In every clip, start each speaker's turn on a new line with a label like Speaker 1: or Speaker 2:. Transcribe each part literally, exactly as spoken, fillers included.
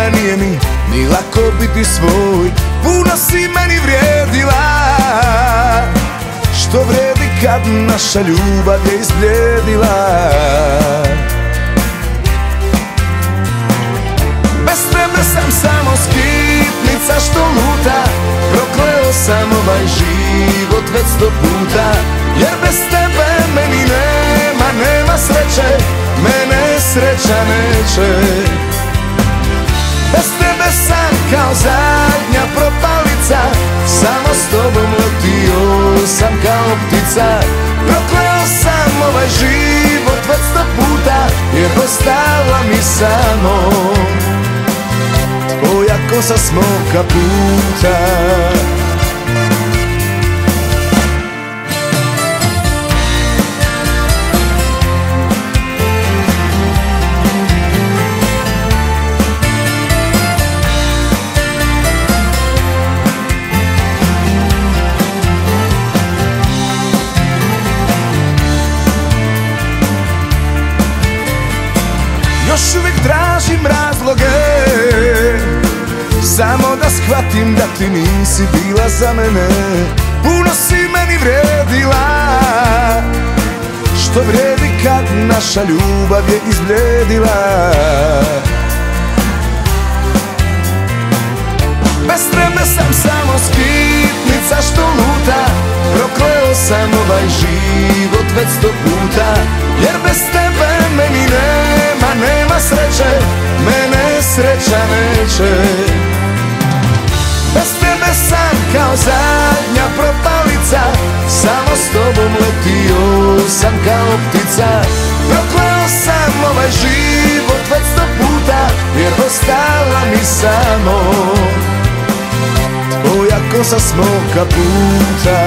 Speaker 1: nije mi ni lako biti svoj. Puno si meni vrijedila, što vredi kad naša ljubav je izbljedila. Bez tebe sam samo skitnica što luta, prokleo sam ovaj život već sto puta. Jer bez tebe meni nema, nema sreće, mene sreća neće. Bez tebe sam kao zadnja propalica, samo s tobom letio sam kao ptica. Prokleo sam ovaj život već sto puta, jer ostala mi samo tvoja kosa s moga puta. Još uvijek tražim razloge, samo da shvatim da ti nisi bila za mene. Puno si meni vrijedila, što vrijedi kad naša ljubav je izbljedila. Bez tebe sam samo skitnica što luta, prokleo sam ovaj život već sto puta. Jer bez tebe meni nema, nema sreće, mene sreća neće. Bez tebe sam kao zadnja propalica, samo s tobom letio sam kao ptica. Prokleo sam ovaj život već sto puta, jer ostala mi samo tvoja kosa s moga puta.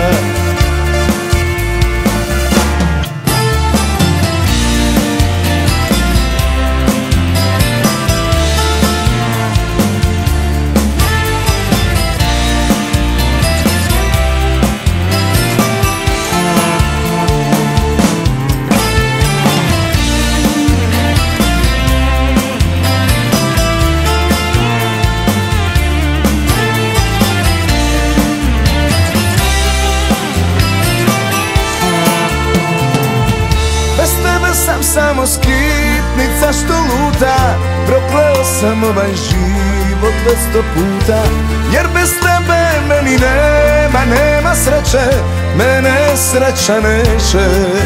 Speaker 1: Sam samo skitnica što luta, prokleo sam ovaj život već sto puta. Jer bez tebe meni nema, nema sreće, mene sreća neće.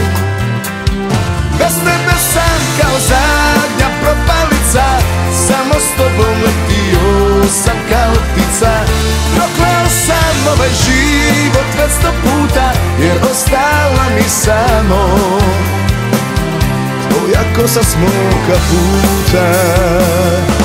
Speaker 1: Bez tebe sam kao zadnja propalica, samo s tobom letio sam kao ptica. Prokleo sam ovaj život već sto puta, jer ostala mi samo tvoja kosa s moga puta.